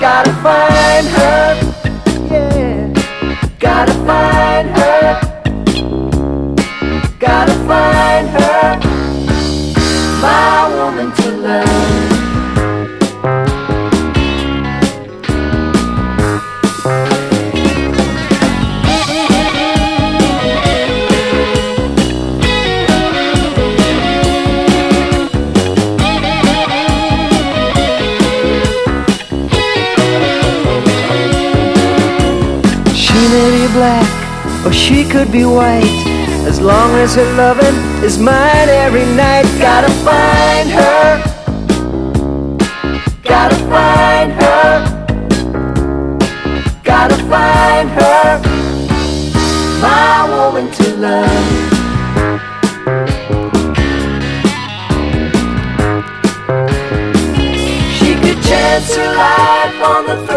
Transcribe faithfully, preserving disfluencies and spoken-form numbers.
Gotta find her, yeah. Gotta find her. Gotta find her, my woman to love. She may be black or she could be white, as long as her loving is mine every night. Gotta find her. Gotta find her.